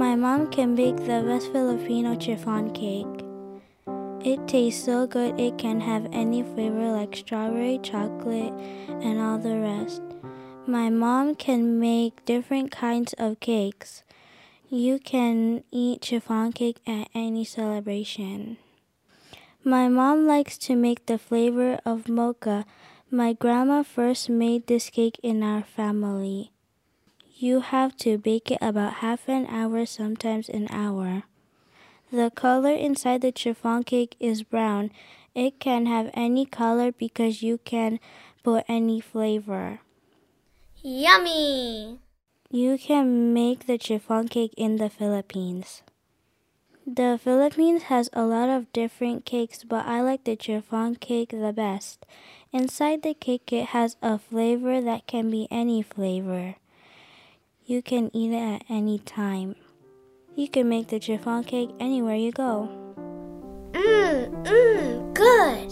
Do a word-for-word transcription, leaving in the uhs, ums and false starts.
My mom can bake the best Filipino chiffon cake. It tastes so good it can have any flavor like strawberry, chocolate, and all the rest. My mom can make different kinds of cakes. You can eat chiffon cake at any celebration. My mom likes to make the flavor of mocha. My grandma first made this cake in our family. You have to bake it about half an hour, sometimes an hour. The color inside the chiffon cake is brown. It can have any color because you can put any flavor. Yummy! You can make the chiffon cake in the Philippines. The Philippines has a lot of different cakes, but I like the chiffon cake the best. Inside the cake, it has a flavor that can be any flavor. You can eat it at any time. You can make the chiffon cake anywhere you go. Mmm, mmm, good!